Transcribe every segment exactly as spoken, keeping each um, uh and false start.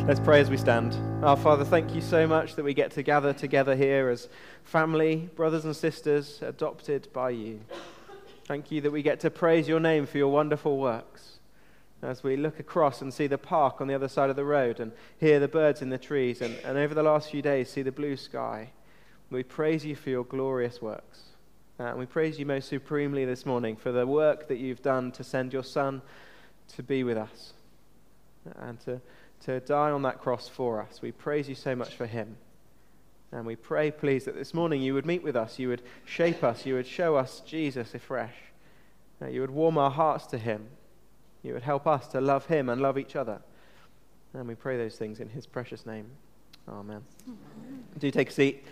Let's pray as we stand. Our Father, thank you so much that we get to gather together here as family, brothers and sisters, adopted by you. Thank you that we get to praise your name for your wonderful works. As we look across and see the park on the other side of the road and hear the birds in the trees and, and over the last few days see the blue sky, we praise you for your glorious works. Uh, and we praise you most supremely this morning for the work that you've done to send your Son to be with us and to, to die on that cross for us. We praise you so much for him. And we pray, please, that this morning you would meet with us, you would shape us, you would show us Jesus afresh, that you would warm our hearts to him, you would help us to love him and love each other. And we pray those things in his precious name. Amen. Amen. Do take a seat.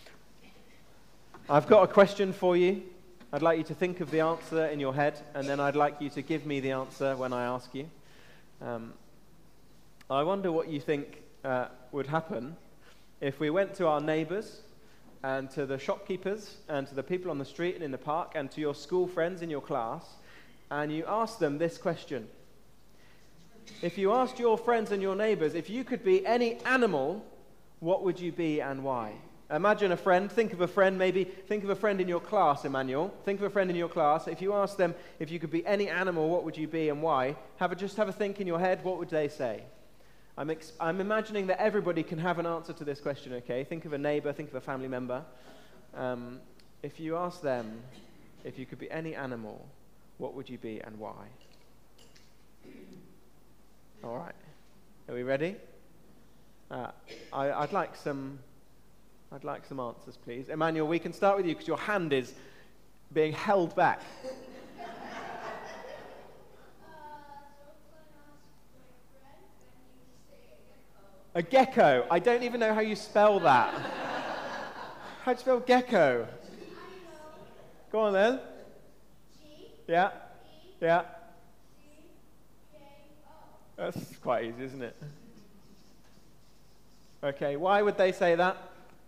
I've got a question for you. I'd like you to think of the answer in your head, and then I'd like you to give me the answer when I ask you. Um, I wonder what you think uh, would happen if we went to our neighbours and to the shopkeepers and to the people on the street and in the park and to your school friends in your class, and you asked them this question. If you asked your friends and your neighbours, if you could be any animal, what would you be and why? Imagine a friend, think of a friend, maybe think of a friend in your class, Emmanuel. Think of a friend in your class. If you ask them if you could be any animal, what would you be and why? Have a, just have a think in your head, what would they say? I'm, ex- I'm imagining that everybody can have an answer to this question, okay? Think of a neighbour, think of a family member. Um, if you ask them if you could be any animal, what would you be and why? All right. Are we ready? Uh, I, I'd like some... I'd like some answers, please. Emmanuel, we can start with you because your hand is being held back. A gecko. I don't even know how you spell that. How do you spell gecko? Go on then. Yeah. Yeah. That's quite easy, isn't it? Okay, why would they say that?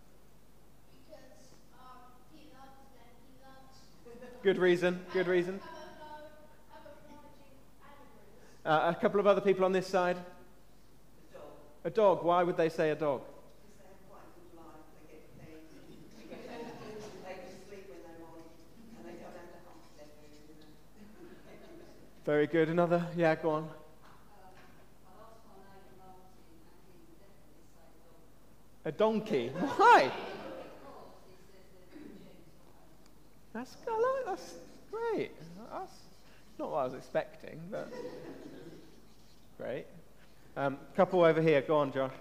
Good reason, good reason. Uh, a couple of other people on this side. A dog. A dog. Why would they say a dog? Because they have quite a good life. They get paid. They can sleep when they want, and they don't have to hunt their food. Very good. Another. Yeah, go on. A donkey. Why? That's, I like, that's great. That's not what I was expecting, but great. Um, couple over here. Go on, Josh.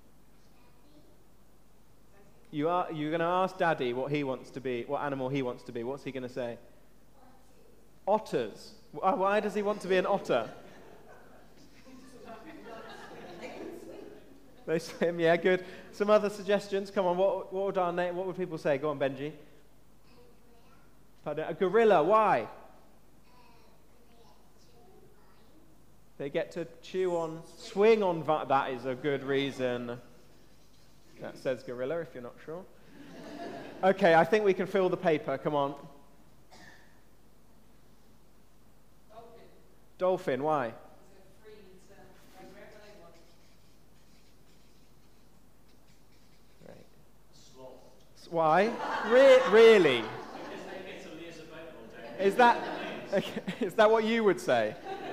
You are you're going to ask Daddy what he wants to be, what animal he wants to be. What's he going to say? Otters. Why does he want to be an otter? They swim. Yeah, good. Some other suggestions. Come on. What what would our name? What would people say? Go on, Benji. A gorilla, why? They get to chew on, swing on, vi- that is a good reason. That says gorilla, if you're not sure. Okay, I think we can fill the paper, come on. Dolphin. Dolphin, why? Free to go wherever they want. Great. Sloth. Why? Re- really? Is that, okay, is that what you would say?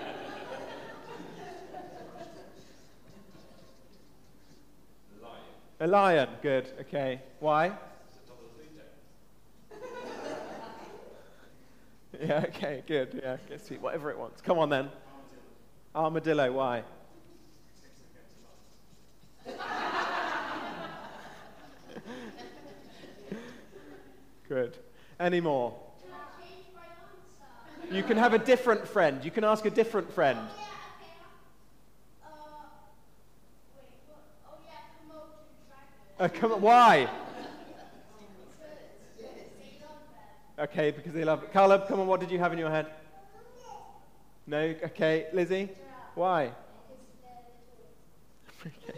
A lion. A lion, good, okay. Why? It's the top of the food chain. Yeah, okay, good, yeah, gets to eat whatever it wants. Come on then. Armadillo, Armadillo why? Good. Any more? You can have a different friend. You can ask a different friend. Uh, come on, why? Okay, because they love it. Caleb, come on, what did you have in your head? No? Okay. Lizzie? Why? Okay.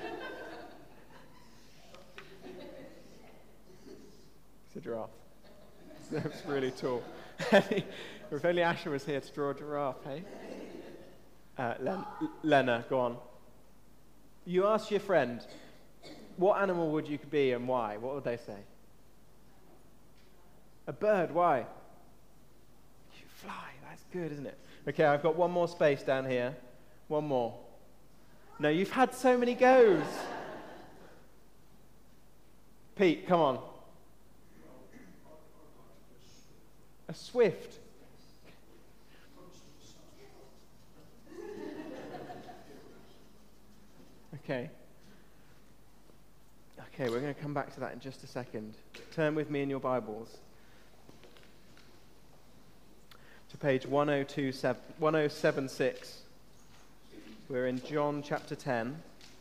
It's a giraffe. That's really tall. If only Asher was here to draw a giraffe, hey? Uh, Len- Lena, go on. You ask your friend, what animal would you be and why? What would they say? A bird, why? You fly, that's good, isn't it? Okay, I've got one more space down here. One more. No, you've had so many goes. Pete, come on. A swift. Okay. Okay, we're going to come back to that in just a second. Turn with me in your Bibles to page one oh two seven, one oh seven six. We're in John chapter ten.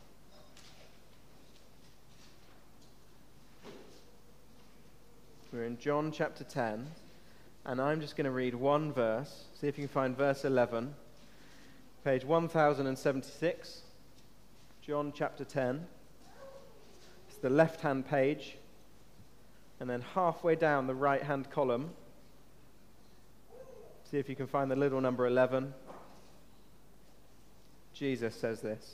We're in John chapter ten, and I'm just going to read one verse. See if you can find verse eleven. Page one thousand seventy-six, John chapter ten. It's the left-hand page, and then halfway down the right-hand column. See if you can find the little number eleven. Jesus says this.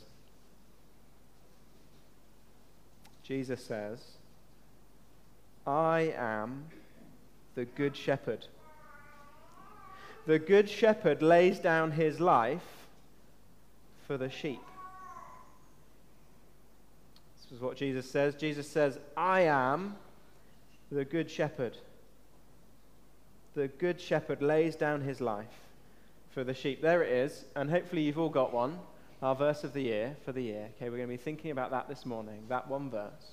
Jesus says, I am the good shepherd. The good shepherd lays down his life for the sheep. This is what Jesus says. Jesus says, I am the good shepherd. The good shepherd lays down his life for the sheep. There it is, and hopefully you've all got one. Our verse of the year for the year. Okay, we're going to be thinking about that this morning, that one verse.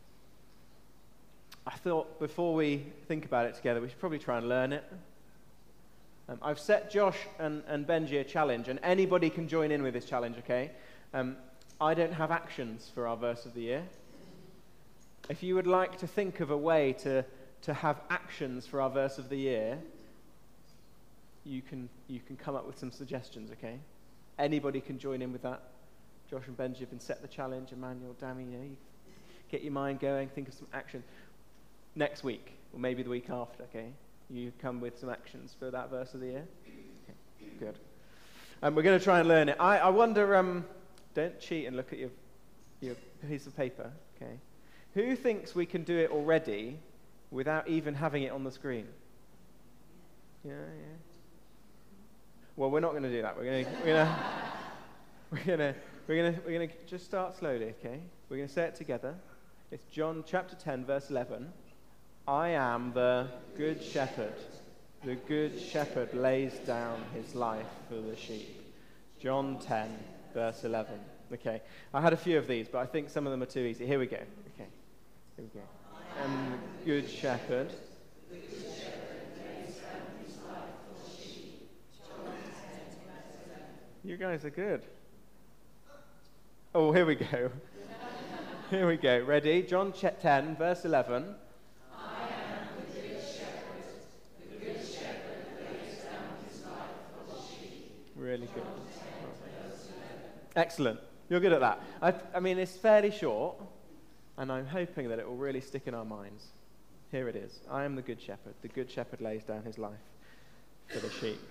I thought before we think about it together, we should probably try and learn it. Um, I've set Josh and, and Benji a challenge, and anybody can join in with this challenge, okay? Um, I don't have actions for our verse of the year. If you would like to think of a way to, to have actions for our verse of the year, you can, you can come up with some suggestions, okay? Anybody can join in with that. Josh and Benji have been set the challenge. Emmanuel, Dammy, you know, you get your mind going, think of some action. Next week, or maybe the week after, okay? You come with some actions for that verse of the year. Okay, good. Um, we're going to try and learn it. I, I wonder, um, don't cheat and look at your, your piece of paper, okay? Who thinks we can do it already without even having it on the screen? Yeah, yeah. Well, we're not going to do that. We're going to we're going to we're going to we're going to we're going to just start slowly, okay? We're going to say it together. It's John chapter ten, verse eleven. I am the good shepherd. The good shepherd lays down his life for the sheep. John ten, verse eleven. Okay. I had a few of these, but I think some of them are too easy. Here we go. Okay. Here we go. I am the good shepherd. You guys are good. Oh, here we go. Here we go. Ready? John ten, verse eleven. I am the good shepherd. The good shepherd lays down his life for the sheep. Really good. Excellent. You're good at that. I, I mean, it's fairly short, and I'm hoping that it will really stick in our minds. Here it is. I am the good shepherd. The good shepherd lays down his life for the sheep.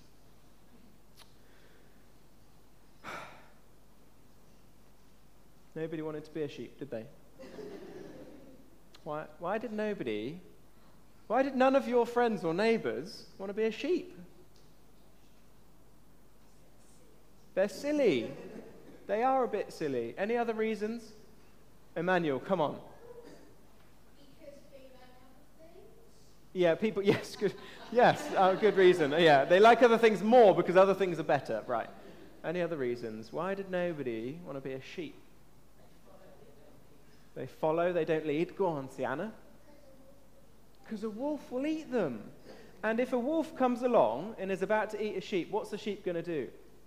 Nobody wanted to be a sheep, did they? Why, why did nobody, why did none of your friends or neighbours want to be a sheep? They're silly. They are a bit silly. Any other reasons? Emmanuel, come on. Because they like other things? Yeah, people, yes, good, yes, uh, good reason. Yeah, they like other things more because other things are better, right. Any other reasons? Why did nobody want to be a sheep? They follow, they don't lead. Go on, Sienna. Because a wolf will eat them. And if a wolf comes along and is about to eat a sheep, what's the sheep going to do?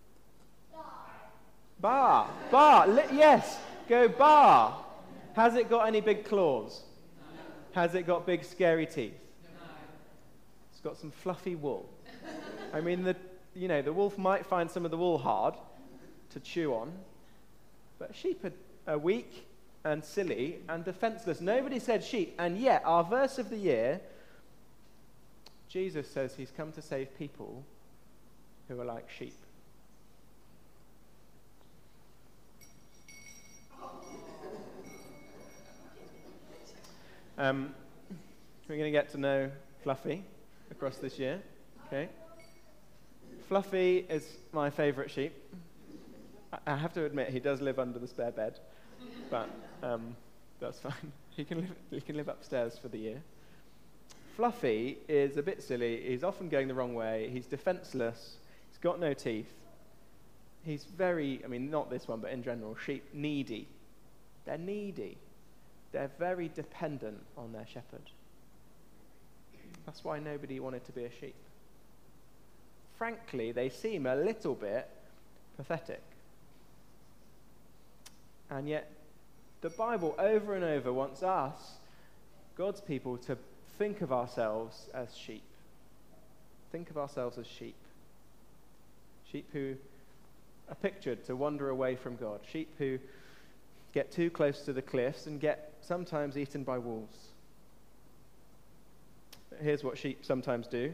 Bar. Bar. Li- yes. Go bar. Has it got any big claws? No. Has it got big scary teeth? No. It's got some fluffy wool. I mean, the you know, the wolf might find some of the wool hard to chew on, but sheep are, are weak and silly and defenseless. Nobody said sheep, and yet our verse of the year, Jesus says he's come to save people who are like sheep. Um, we're going to get to know Fluffy across this year. Okay. Fluffy is my favourite sheep. I, I have to admit, he does live under the spare bed, but um, that's fine. He can live, he can live upstairs for the year. Fluffy is a bit silly. He's often going the wrong way. He's defenceless. He's got no teeth. He's very, I mean, not this one, but in general, sheep, needy. They're needy. They're very dependent on their shepherd. That's why nobody wanted to be a sheep. Frankly, they seem a little bit pathetic. And yet, the Bible over and over wants us, God's people, to think of ourselves as sheep. Think of ourselves as sheep. Sheep who are pictured to wander away from God. Sheep who get too close to the cliffs and get sometimes eaten by wolves. Here's what sheep sometimes do.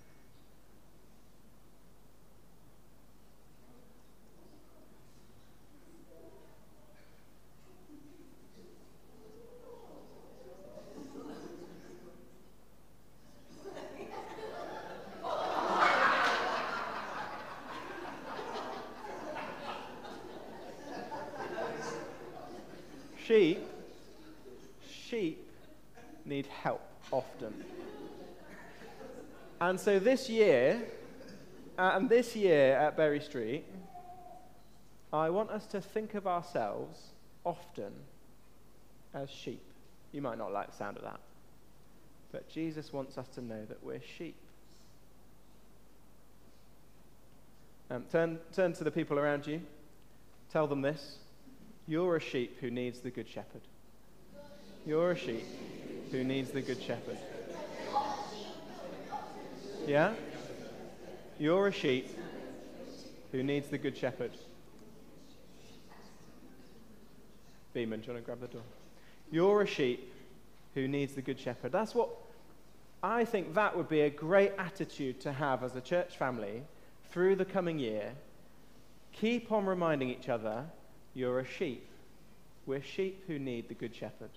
Sheep, sheep need help often. And so this year, uh, and this year at Berry Street, I want us to think of ourselves often as sheep. You might not like the sound of that, but Jesus wants us to know that we're sheep. Um, turn, turn to the people around you. Tell them this. You're a sheep who needs the good shepherd. You're a sheep who needs the good shepherd. Yeah? You're a sheep who needs the good shepherd. Beeman, do you want to grab the door? You're a sheep who needs the good shepherd. That's what I think that would be a great attitude to have as a church family through the coming year. Keep on reminding each other, you're a sheep. We're sheep who need the good shepherd.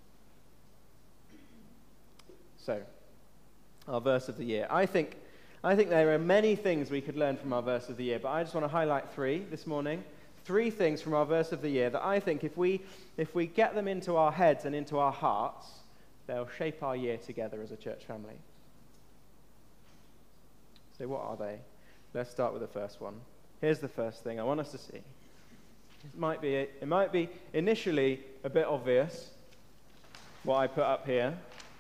So, our verse of the year. I think, I think there are many things we could learn from our verse of the year, but I just want to highlight three this morning. Three things from our verse of the year that I think if we, if we get them into our heads and into our hearts, they'll shape our year together as a church family. So what are they? Let's start with the first one. Here's the first thing I want us to see. It might be, it might be initially a bit obvious what I put up here.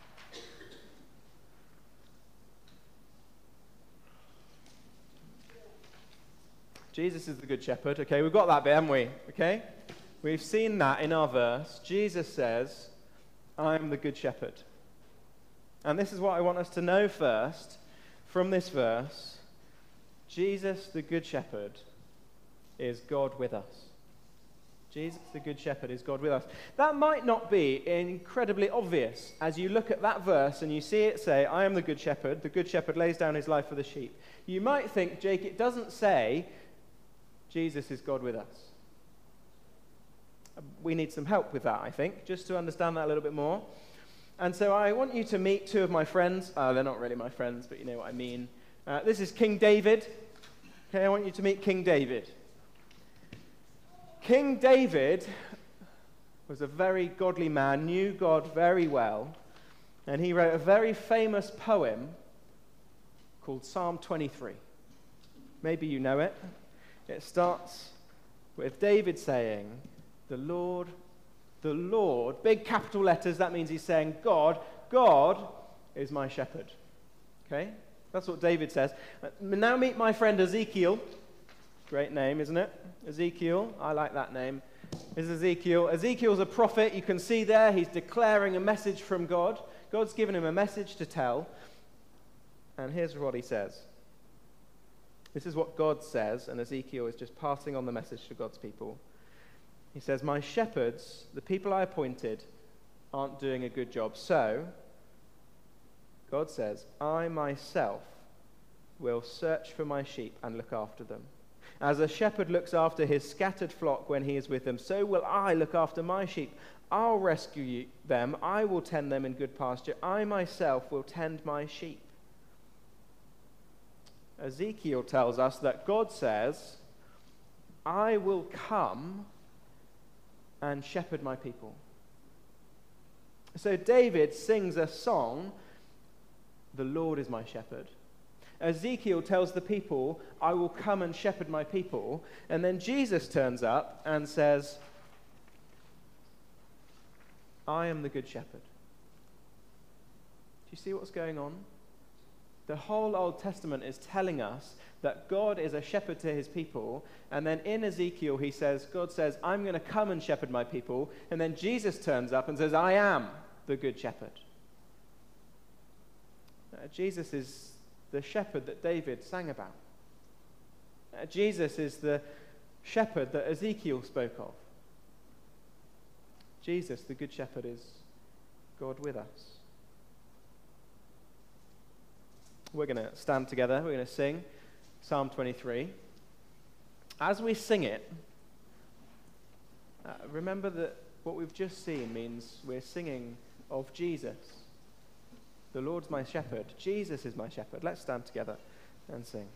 Jesus is the good shepherd. Okay, we've got that bit, haven't we? Okay? We've seen that in our verse. Jesus says, I am the good shepherd. And this is what I want us to know first from this verse. Jesus, the good shepherd, is God with us. Jesus, the good shepherd, is God with us. That might not be incredibly obvious as you look at that verse and you see it say, I am the good shepherd. The good shepherd lays down his life for the sheep. You might think, Jake, it doesn't say Jesus is God with us. We need some help with that, I think, just to understand that a little bit more. And so I want you to meet two of my friends. Uh, they're not really my friends, but you know what I mean. Uh, this is King David. Okay, I want you to meet King David. King David was a very godly man, knew God very well, and he wrote a very famous poem called Psalm twenty-three. Maybe you know it. It starts with David saying, the Lord, the Lord, big capital letters, that means he's saying God, God is my shepherd. Okay? That's what David says. Now meet my friend Ezekiel. Great name, isn't it? Ezekiel, I like that name. This is Ezekiel. Ezekiel's a prophet. You can see there he's declaring a message from God. God's given him a message to tell. And here's what he says. This is what God says, and Ezekiel is just passing on the message to God's people. He says, my shepherds, the people I appointed, aren't doing a good job. So, God says, I myself will search for my sheep and look after them. As a shepherd looks after his scattered flock when he is with them, so will I look after my sheep. I'll rescue you, them. I will tend them in good pasture. I myself will tend my sheep. Ezekiel tells us that God says, I will come and shepherd my people. So David sings a song, the Lord is my shepherd. Ezekiel tells the people, I will come and shepherd my people. And then Jesus turns up and says, I am the good shepherd. Do you see what's going on? The whole Old Testament is telling us that God is a shepherd to his people. And then in Ezekiel he says, God says, I'm going to come and shepherd my people. And then Jesus turns up and says, I am the good shepherd. Uh, Jesus is the shepherd that David sang about. Uh, Jesus is the shepherd that Ezekiel spoke of. Jesus, the good shepherd, is God with us. We're going to stand together. We're going to sing Psalm twenty-three. As we sing it, uh, remember that what we've just seen means we're singing of Jesus. The Lord's my shepherd. Jesus is my shepherd. Let's stand together and sing.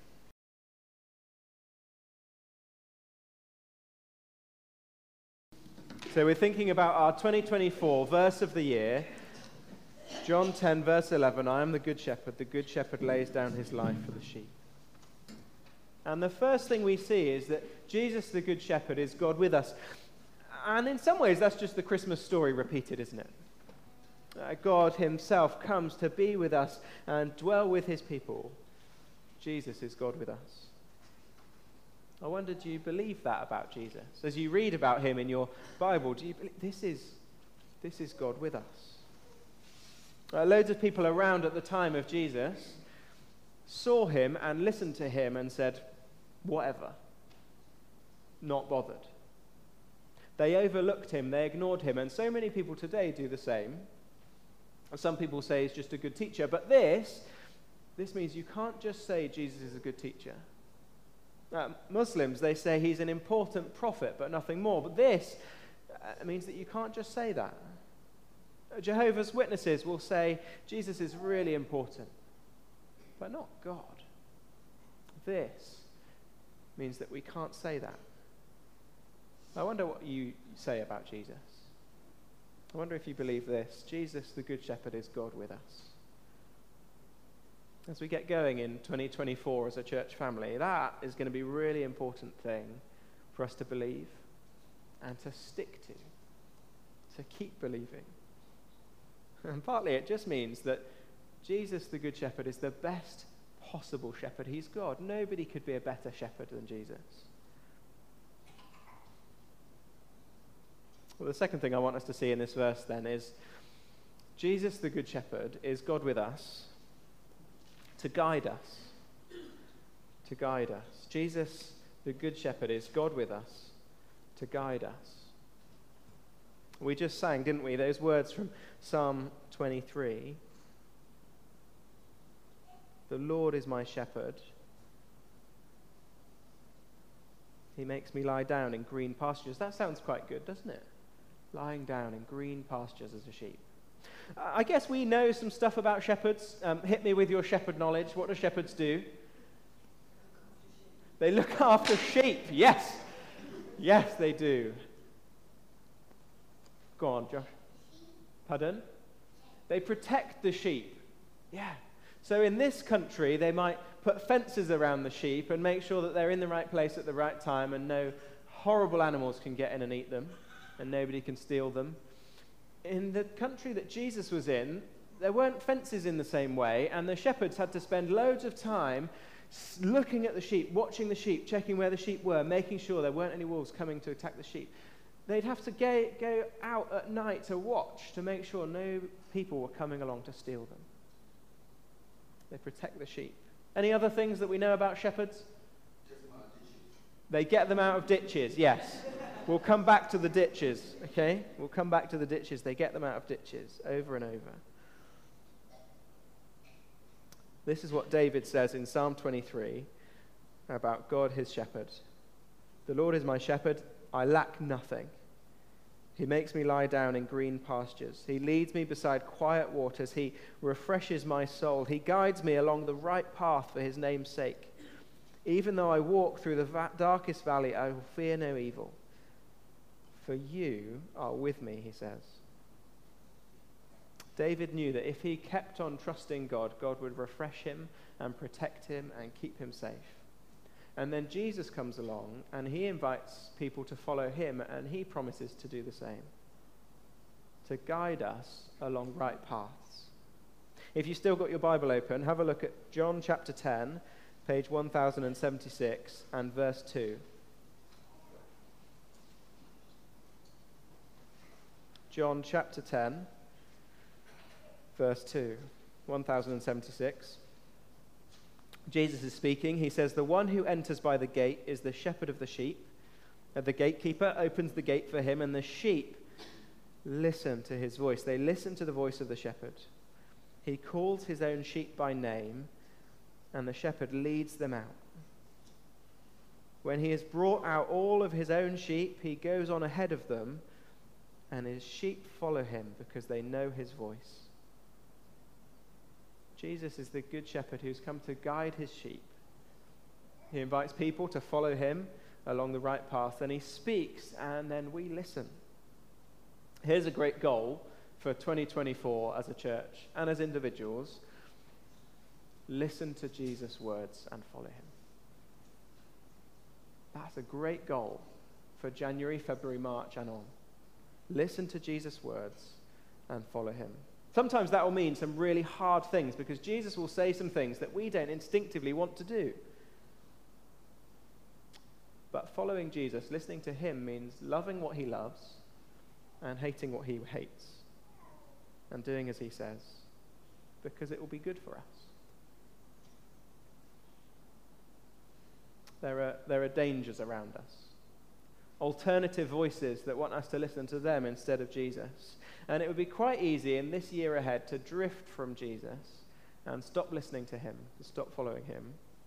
So we're thinking about our twenty twenty-four verse of the year. John ten, verse eleven, I am the good shepherd. The good shepherd lays down his life for the sheep. And the first thing we see is that Jesus, the good shepherd, is God with us. And in some ways, that's just the Christmas story repeated, isn't it? Uh, God himself comes to be with us and dwell with his people. Jesus is God with us. I wonder, do you believe that about Jesus? As you read about him in your Bible, do you believe this is, this is God with us? Uh, loads of people around at the time of Jesus saw him and listened to him and said, whatever. Not bothered. They overlooked him, they ignored him, and so many people today do the same. Some people say he's just a good teacher, but this, this means you can't just say Jesus is a good teacher. Uh, Muslims, they say he's an important prophet, but nothing more. But this uh, means that you can't just say that. Jehovah's Witnesses will say Jesus is really important, but not God. This means that we can't say that. I wonder what you say about Jesus. I wonder if you believe this. Jesus, the Good Shepherd, is God with us. As we get going in twenty twenty-four as a church family, that is going to be a really important thing for us to believe and to stick to, to keep believing. And partly it just means that Jesus, the Good Shepherd, is the best possible shepherd. He's God. Nobody could be a better shepherd than Jesus. Well, the second thing I want us to see in this verse then is Jesus, the Good Shepherd, is God with us to guide us. To guide us. Jesus, the Good Shepherd, is God with us to guide us. We just sang, didn't we, those words from Psalm twenty-three. The Lord is my shepherd. He makes me lie down in green pastures. That sounds quite good, doesn't it? Lying down in green pastures as a sheep. Uh, I guess we know some stuff about shepherds. Um, hit me with your shepherd knowledge. What do shepherds do? They look after sheep. Yes. Yes, they do. Go on, Josh. Pardon? They protect the sheep. Yeah. So in this country, they might put fences around the sheep and make sure that they're in the right place at the right time and no horrible animals can get in and eat them and nobody can steal them. In the country that Jesus was in, there weren't fences in the same way, and the shepherds had to spend loads of time looking at the sheep, watching the sheep, checking where the sheep were, making sure there weren't any wolves coming to attack the sheep. They'd have to go, go out at night to watch to make sure no people were coming along to steal them. They protect the sheep. Any other things that we know about shepherds? They get them out of ditches, yes. We'll come back to the ditches, okay? We'll come back to the ditches. They get them out of ditches over and over. This is what David says in Psalm twenty-three about God, his shepherd. The Lord is my shepherd, I lack nothing. He makes me lie down in green pastures. He leads me beside quiet waters. He refreshes my soul. He guides me along the right path for his name's sake. Even though I walk through the va- darkest valley, I will fear no evil. For you are with me, he says. David knew that if he kept on trusting God, God would refresh him and protect him and keep him safe. And then Jesus comes along and he invites people to follow him, and he promises to do the same, to guide us along right paths. If you've still got your Bible open, have a look at John chapter ten, page one thousand seventy-six, and verse two. John chapter ten, verse two, one thousand seventy-six. Jesus is speaking. He says, "The one who enters by the gate is the shepherd of the sheep. And the gatekeeper opens the gate for him, and the sheep listen to his voice. They listen to the voice of the shepherd. He calls his own sheep by name, and the shepherd leads them out. When he has brought out all of his own sheep, he goes on ahead of them, and his sheep follow him because they know his voice." Jesus is the good shepherd who's come to guide his sheep. He invites people to follow him along the right path, and he speaks, and then we listen. Here's a great goal for twenty twenty-four as a church and as individuals. Listen to Jesus' words and follow him. That's a great goal for January, February, March, and on. Listen to Jesus' words and follow him. Sometimes that will mean some really hard things, because Jesus will say some things that we don't instinctively want to do. But following Jesus, listening to him, means loving what he loves and hating what he hates, and doing as he says, because it will be good for us. There are, there are dangers around us. Alternative voices that want us to listen to them instead of Jesus. And it would be quite easy in this year ahead to drift from Jesus and stop listening to him, to stop following him,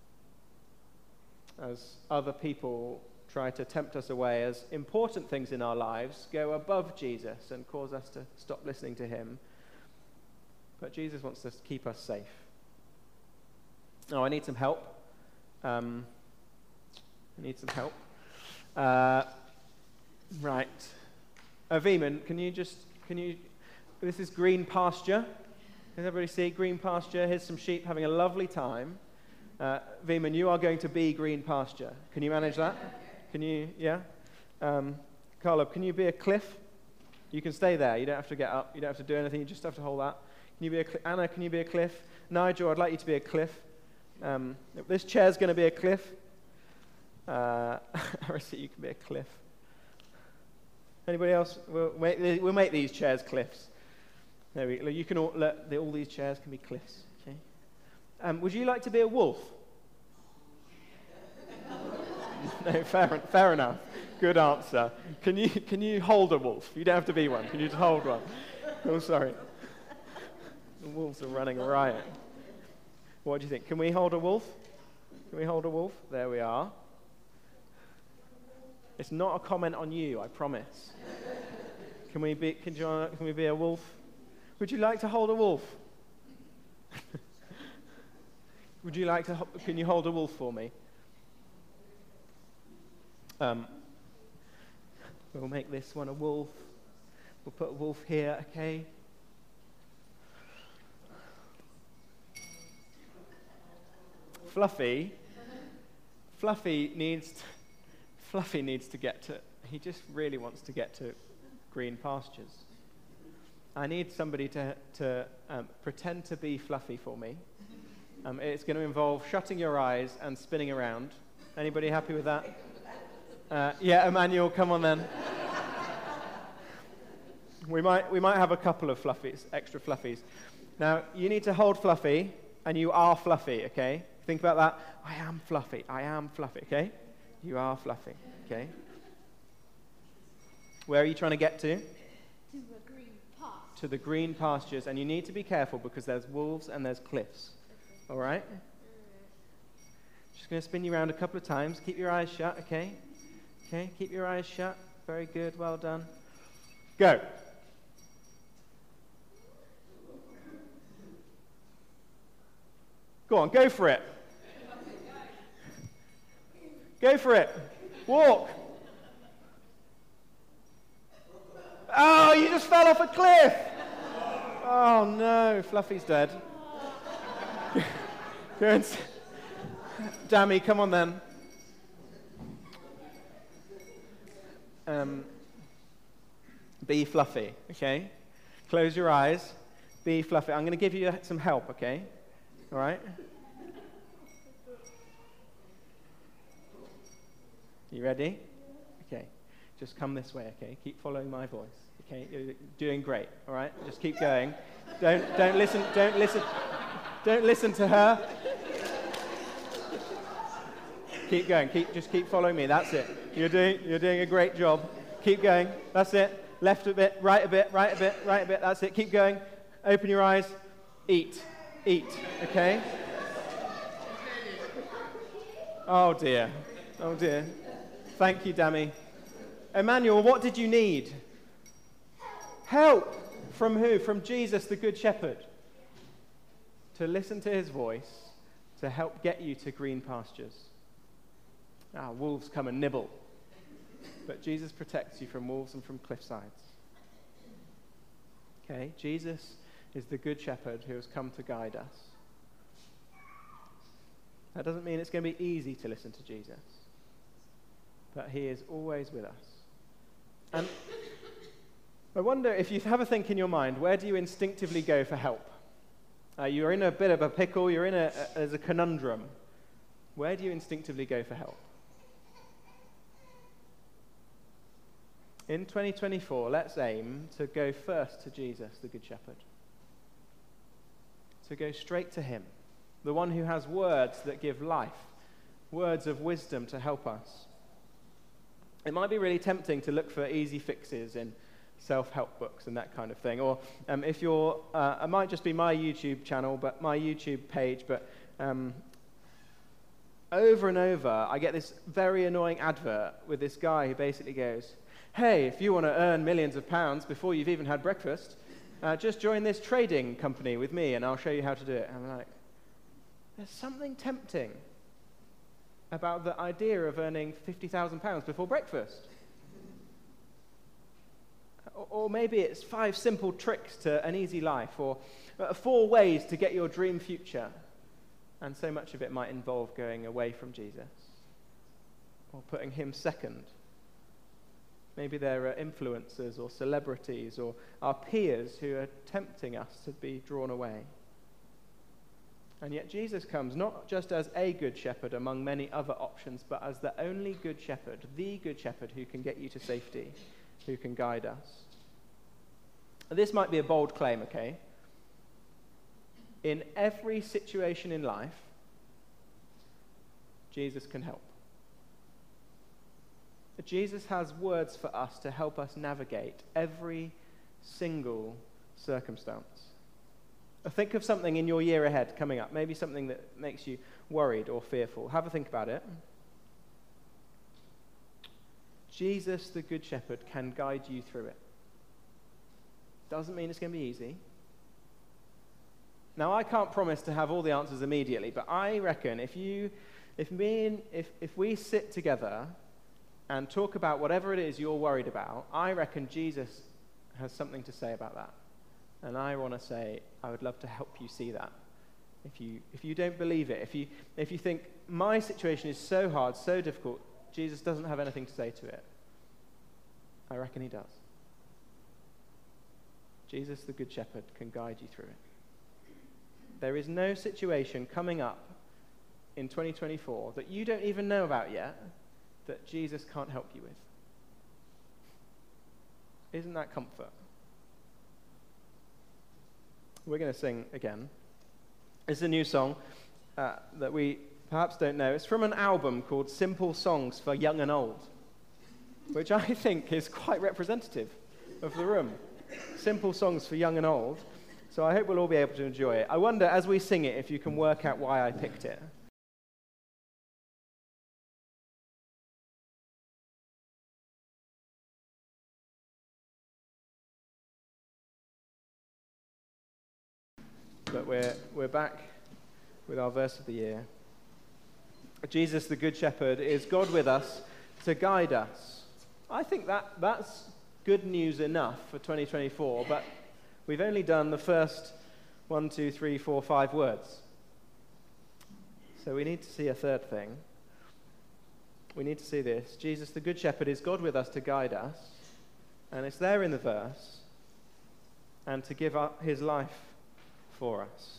as other people try to tempt us away, as important things in our lives go above Jesus and cause us to stop listening to him. But Jesus wants to keep us safe. Oh, I need some help. Um, I need some help. Uh, right. Uh, Veeman, can you just, can you, this is green pasture. Can everybody see green pasture? Here's some sheep having a lovely time. Uh, Veeman, you are going to be green pasture. Can you manage that? Can you, yeah? Um, Caleb, can you be a cliff? You can stay there. You don't have to get up. You don't have to do anything. You just have to hold that. Can you be a cl- Anna, can you be a cliff? Nigel, I'd like you to be a cliff. Um, this chair's going to be a cliff. Uh, Arisa, you can be a cliff. Anybody else? We'll make, we'll make these chairs cliffs. There we go. You can all, let, the, all these chairs can be cliffs. Okay. Um, would you like to be a wolf? No, fair, fair enough. Good answer. Can you can you hold a wolf? You don't have to be one. Can you just hold one? Oh, sorry. The wolves are running riot. What do you think? Can we hold a wolf? Can we hold a wolf? There we are. It's not a comment on you, I promise. Can we be? Can, you, can we be a wolf? Would you like to hold a wolf? Would you like to? Can you hold a wolf for me? Um, we'll make this one a wolf. We'll put a wolf here, okay? Fluffy, Fluffy needs, to, Fluffy needs to get to. He just really wants to get to green pastures. I need somebody to to um, pretend to be Fluffy for me. Um, it's going to involve shutting your eyes and spinning around. Anybody happy with that? Uh, yeah, Emmanuel, come on then. we might we might have a couple of Fluffies, extra Fluffies. Now, you need to hold Fluffy, and you are Fluffy, okay? Think about that. I am Fluffy. I am Fluffy, okay? You are Fluffy, okay? Where are you trying to get to? To the green path. To the green pastures, and you need to be careful because there's wolves and there's cliffs. All right? Just going to spin you around a couple of times. Keep your eyes shut, okay? Okay, keep your eyes shut. Very good, well done. Go. Go on, go for it. Go for it. Walk. Oh, you just fell off a cliff. Oh no, Fluffy's dead. Go and s- Dammy, come on then. Um, be Fluffy, okay? Close your eyes. Be Fluffy. I'm going to give you some help, okay? All right? You ready? Okay. Just come this way, okay? Keep following my voice. Okay? You're doing great, all right? Just keep going. Don't don't listen don't listen don't listen to her. Keep going. Keep just keep following me. That's it. You're doing you're doing a great job. Keep going. That's it. Left a bit, right a bit, right a bit, right a bit. That's it. Keep going. Open your eyes. Eat. Eat. Okay? Oh dear. Oh dear. Thank you, Dammy. Emmanuel, what did you need? Help. From who? From Jesus, the Good Shepherd. To listen to his voice, to help get you to green pastures. Ah, wolves come and nibble. But Jesus protects you from wolves and from cliff sides. Okay, Jesus is the Good Shepherd who has come to guide us. That doesn't mean it's going to be easy to listen to Jesus. But he is always with us. And I wonder if you have a think in your mind, where do you instinctively go for help? Uh, you're in a bit of a pickle, you're in a, a, as a conundrum. Where do you instinctively go for help? In twenty twenty-four, let's aim to go first to Jesus, the Good Shepherd. To go straight to him, the one who has words that give life, words of wisdom to help us. It might be really tempting to look for easy fixes in self-help books and that kind of thing. Or um, if you're, uh, it might just be my YouTube channel, but my YouTube page, but um, over and over, I get this very annoying advert with this guy who basically goes, hey, if you want to earn millions of pounds before you've even had breakfast, uh, just join this trading company with me and I'll show you how to do it. And I'm like, there's something tempting about the idea of earning fifty thousand pounds before breakfast. Or, or maybe it's five simple tricks to an easy life, or uh, four ways to get your dream future. And so much of it might involve going away from Jesus, or putting him second. Maybe there are influencers or celebrities or our peers who are tempting us to be drawn away. And yet Jesus comes not just as a good shepherd among many other options, but as the only good shepherd, the good shepherd who can get you to safety, who can guide us. This might be a bold claim, okay? In every situation in life, Jesus can help. Jesus has words for us to help us navigate every single circumstance. Think of something in your year ahead coming up, maybe something that makes you worried or fearful. Have a think about it. Jesus, the Good Shepherd, can guide you through it. Doesn't mean it's going to be easy. Now, I can't promise to have all the answers immediately, but I reckon if you, if me and, if, if we sit together and talk about whatever it is you're worried about, I reckon Jesus has something to say about that. And I want to say, I would love to help you see that. If you if you don't believe it, if you if you think my situation is so hard, so difficult, Jesus doesn't have anything to say to it, I reckon he does. Jesus, the Good Shepherd, can guide you through it. There is no situation coming up in twenty twenty-four that you don't even know about yet that Jesus can't help you with. Isn't that comfort? We're going to sing again. It's a new song uh, that we perhaps don't know. It's from an album called Simple Songs for Young and Old, which I think is quite representative of the room. Simple Songs for Young and Old. So I hope we'll all be able to enjoy it. I wonder, as we sing it, if you can work out why I picked it. but we're, we're back with our verse of the year. Jesus, the Good Shepherd, is God with us to guide us. I think that that's good news enough for twenty twenty-four, but we've only done the first one, two, three, four, five words. So we need to see a third thing. We need to see this. Jesus, the Good Shepherd, is God with us to guide us, and it's there in the verse, and to give up his life for us.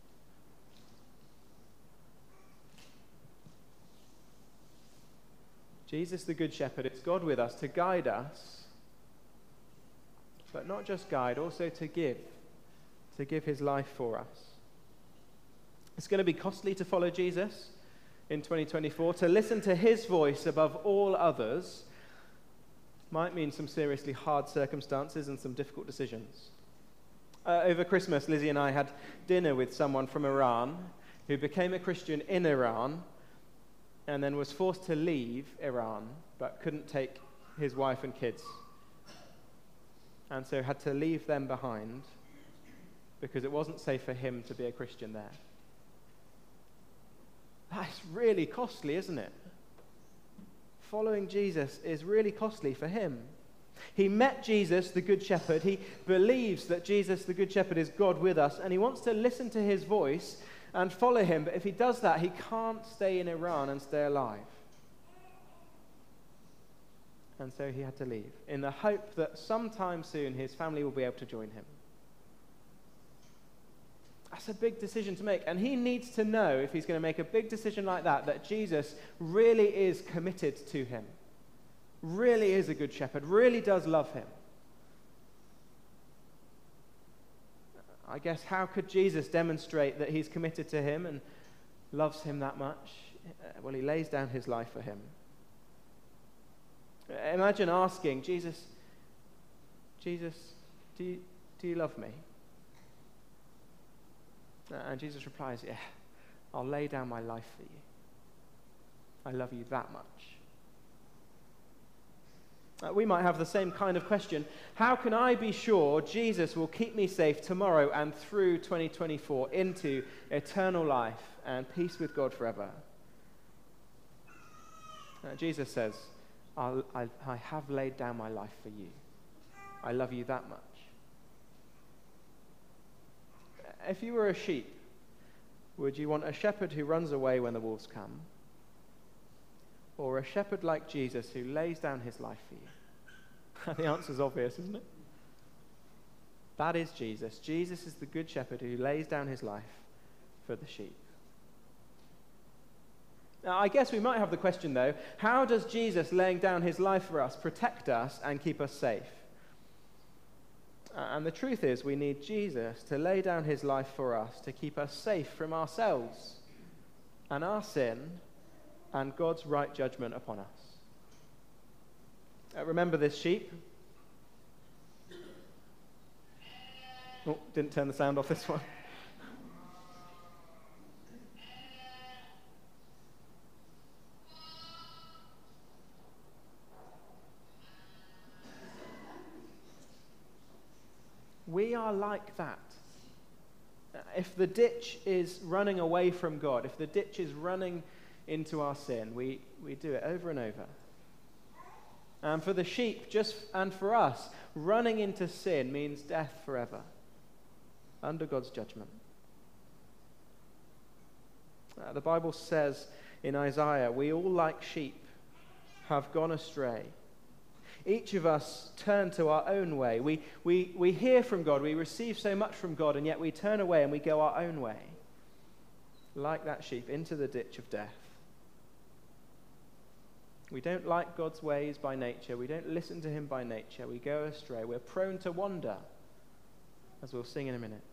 Jesus, the Good Shepherd, is God with us to guide us, but not just guide, also to give, to give his life for us. It's going to be costly to follow Jesus in twenty twenty-four. To listen to his voice above all others might mean some seriously hard circumstances and some difficult decisions. Uh, over Christmas, Lizzie and I had dinner with someone from Iran who became a Christian in Iran and then was forced to leave Iran, but couldn't take his wife and kids. And so had to leave them behind because it wasn't safe for him to be a Christian there. That's really costly, isn't it? Following Jesus is really costly for him. He met Jesus, the Good Shepherd. He believes that Jesus, the Good Shepherd, is God with us, and he wants to listen to his voice and follow him. But if he does that, he can't stay in Iran and stay alive. And so he had to leave, in the hope that sometime soon his family will be able to join him. That's a big decision to make. And he needs to know, if he's going to make a big decision like that, that Jesus really is committed to him, really is a good shepherd, really does love him. I guess, how could Jesus demonstrate that he's committed to him and loves him that much? Well, he lays down his life for him. Imagine asking, Jesus, Jesus, do you, do you love me? And Jesus replies, yeah, I'll lay down my life for you. I love you that much. Uh, we might have the same kind of question. How can I be sure Jesus will keep me safe tomorrow and through twenty twenty-four into eternal life and peace with God forever? Uh, Jesus says, I'll, I, I have laid down my life for you. I love you that much. If you were a sheep, would you want a shepherd who runs away when the wolves come? Or a shepherd like Jesus who lays down his life for you? The answer's obvious, isn't it? That is Jesus. Jesus is the good shepherd who lays down his life for the sheep. Now, I guess we might have the question, though, how does Jesus laying down his life for us protect us and keep us safe? And the truth is, we need Jesus to lay down his life for us to keep us safe from ourselves and our sin and God's right judgment upon us. Uh, remember this sheep? Oh, didn't turn the sound off this one. We are like that. If the ditch is running away from God, if the ditch is running into our sin, we, we do it over and over. And for the sheep, just and for us, running into sin means death forever, under God's judgment. Uh, the Bible says in Isaiah, we all like sheep have gone astray. Each of us turn to our own way. We, we, we hear from God, we receive so much from God, and yet we turn away and we go our own way, like that sheep, into the ditch of death. We don't like God's ways by nature. We don't listen to him by nature. We go astray. We're prone to wander, as we'll sing in a minute.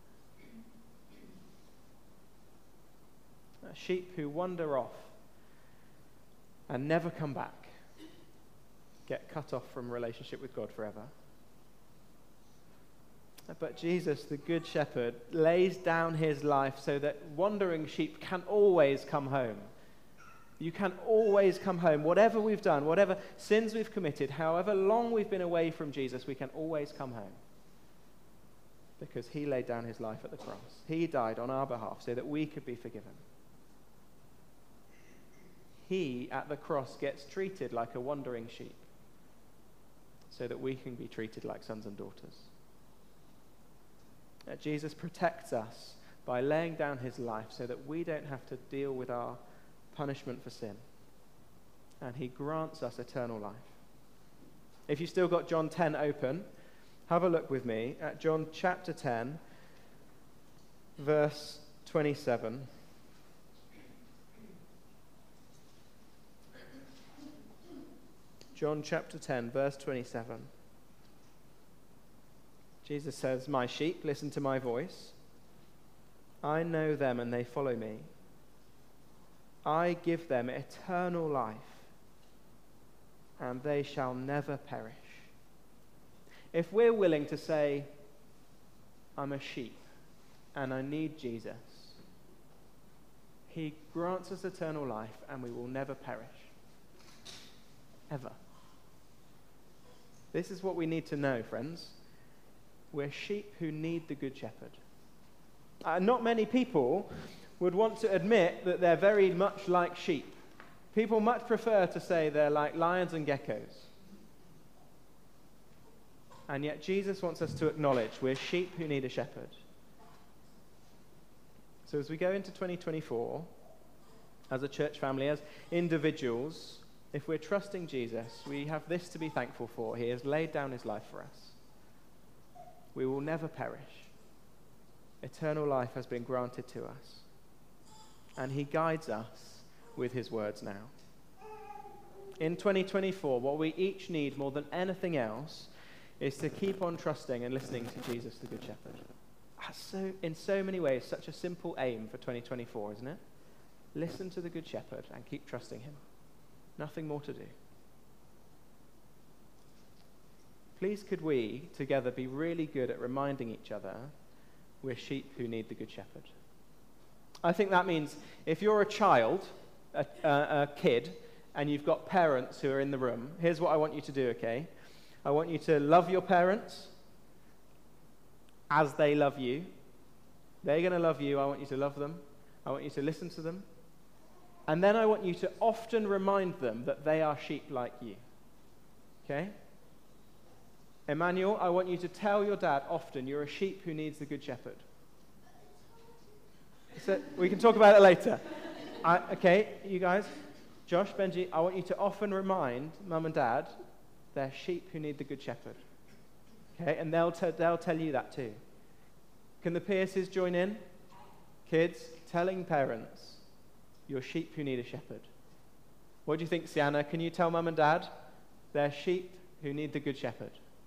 Uh, sheep who wander off and never come back get cut off from relationship with God forever. But Jesus, the Good Shepherd, lays down his life so that wandering sheep can always come home. You can always come home. Whatever we've done, whatever sins we've committed, however long we've been away from Jesus, we can always come home. because he laid down his life at the cross. He died on our behalf so that we could be forgiven. He, at the cross, gets treated like a wandering sheep so that we can be treated like sons and daughters. That Jesus protects us by laying down his life so that we don't have to deal with our punishment for sin. And he grants us eternal life. If you've still got John ten open, have a look with me at John chapter ten, verse twenty-seven. John chapter ten, verse twenty-seven. Jesus says, "My sheep listen to my voice. I know them and they follow me. I give them eternal life, and they shall never perish." If we're willing to say, I'm a sheep and I need Jesus, he grants us eternal life and we will never perish. Ever. This is what we need to know, friends. We're sheep who need the Good Shepherd. Uh, not many people would want to admit that they're very much like sheep. People much prefer to say they're like lions and geckos. And yet Jesus wants us to acknowledge we're sheep who need a shepherd. So as we go into twenty twenty-four, as a church family, as individuals, if we're trusting Jesus, we have this to be thankful for. He has laid down his life for us. We will never perish. Eternal life has been granted to us. And he guides us with his words now. In twenty twenty-four, what we each need more than anything else is to keep on trusting and listening to Jesus, the Good Shepherd. That's so, in so many ways, such a simple aim for twenty twenty-four, isn't it? Listen to the Good Shepherd and keep trusting him. Nothing more to do. Please could we together be really good at reminding each other we're sheep who need the Good Shepherd. I think that means if you're a child, a, a, a kid, and you've got parents who are in the room, here's what I want you to do, okay? I want you to love your parents as they love you. They're going to love you. I want you to love them. I want you to listen to them. And then I want you to often remind them that they are sheep like you. Okay? Emmanuel, I want you to tell your dad often you're a sheep who needs the Good Shepherd. So we can talk about it later. I, okay, you guys, Josh, Benji, I want you to often remind mum and dad they're sheep who need the Good Shepherd. Okay, and they'll, t- they'll tell you that too. Can the Pierces join in? Kids, telling parents you're sheep who need a shepherd. What do you think, Sienna? Can you tell mum and dad they're sheep who need the Good Shepherd?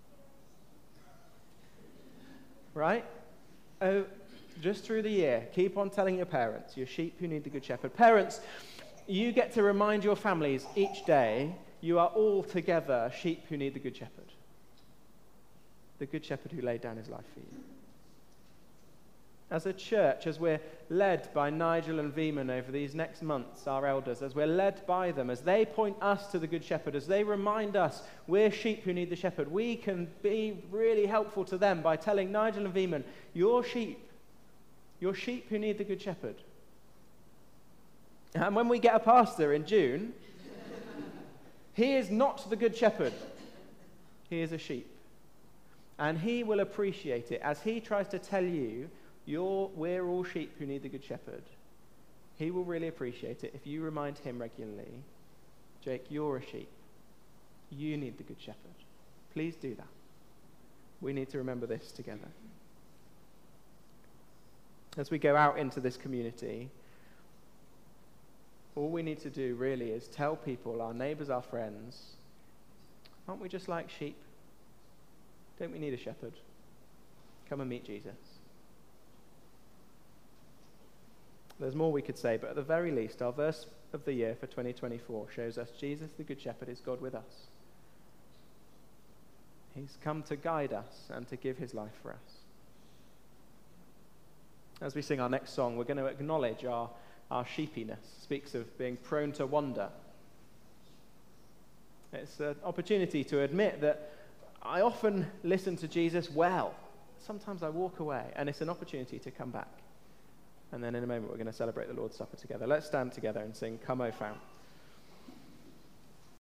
Right? Oh, just through the year, keep on telling your parents you're sheep who need the Good Shepherd. Parents, you get to remind your families each day you are all together sheep who need the Good Shepherd. The Good Shepherd who laid down his life for you. As a church, as we're led by Nigel and Veeman over these next months, our elders, as we're led by them, as they point us to the Good Shepherd, as they remind us we're sheep who need the shepherd, we can be really helpful to them by telling Nigel and Veeman, you're sheep. You're sheep who need the Good Shepherd. And when we get a pastor in June, he is not the Good Shepherd. He is a sheep. And he will appreciate it as he tries to tell you, you're, we're all sheep who need the Good Shepherd. He will really appreciate it if you remind him regularly, Jake, you're a sheep. You need the Good Shepherd. Please do that. We need to remember this together. As we go out into this community, all we need to do really is tell people, our neighbours, our friends, aren't we just like sheep? Don't we need a shepherd? Come and meet Jesus. There's more we could say, but at the very least, our verse of the year for twenty twenty-four shows us Jesus, the Good Shepherd, is God with us. He's come to guide us and to give his life for us. As we sing our next song, we're going to acknowledge our, our sheepiness. It speaks of being prone to wander. It's an opportunity to admit that I often listen to Jesus well. sometimes I walk away, and it's an opportunity to come back. And then in a moment, we're going to celebrate the Lord's Supper together. Let's stand together and sing, Come, O Fount.